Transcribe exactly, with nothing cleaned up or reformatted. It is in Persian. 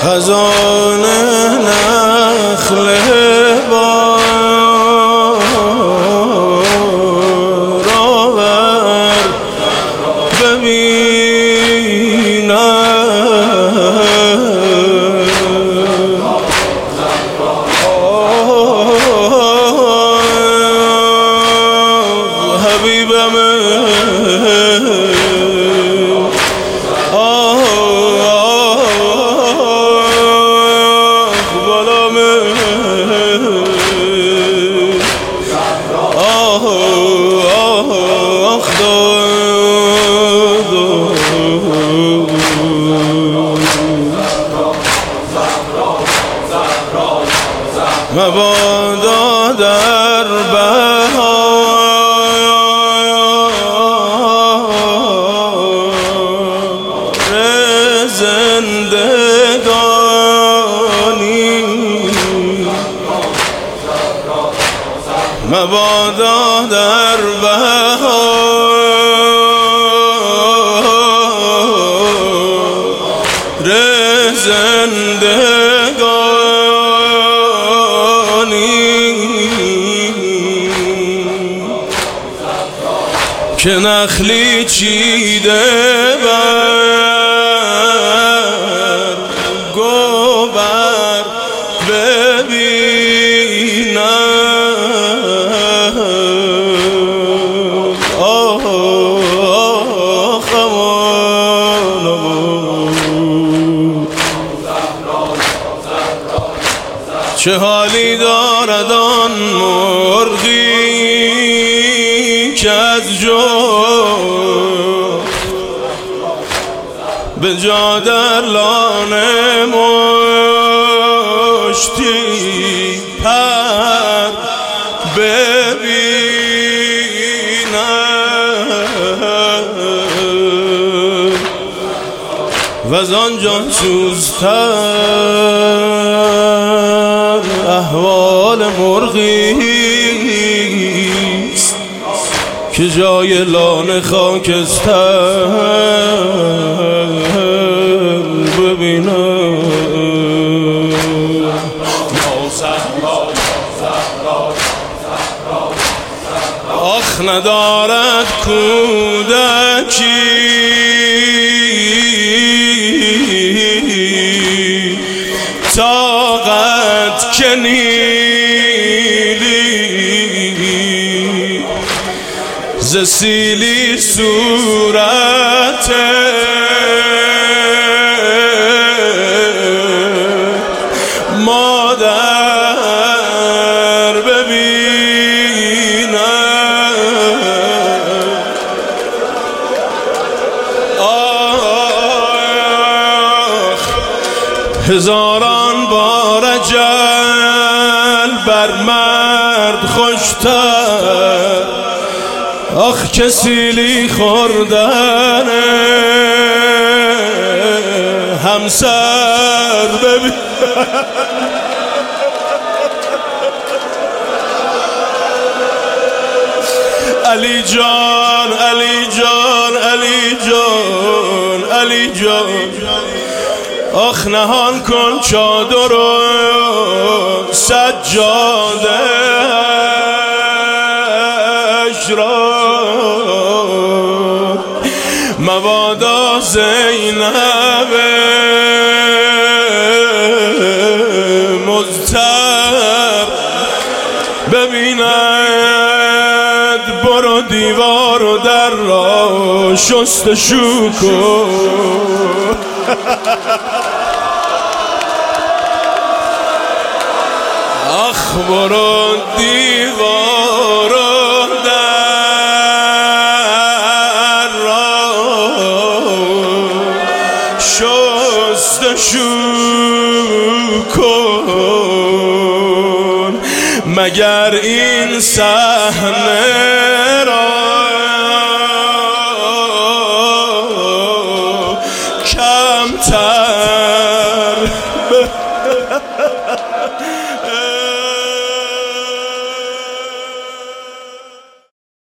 خزان نخل بار آور ببینم حبیبم مبادا در بهار زندگانی مبادا در بهار زندگانی که نخلی چیده بر گوبر ببینم آه خمان چه حالی دارد آن مرغی که از جو به جا در لانه مشتی پر ببینم و زان جان سوزتر احوال مرغیست که جای لانه خاکستر ببینم آخ ندارد کودکی طاقت که نیلی ز سیلی صورت مادر ببینم آخ هزاران بار اجل بر مرد خوشتر آخ که سیلی خوردن همسر ببین علی جان علی جان علی جان علی جان آخ نهان کن چادر و سجاده اش را مبادا زینب مضطر ببیند برو دیوار و در را شستشو کن آخ برو دیوار و در را شستشو کن مگر این صحنه را کمتر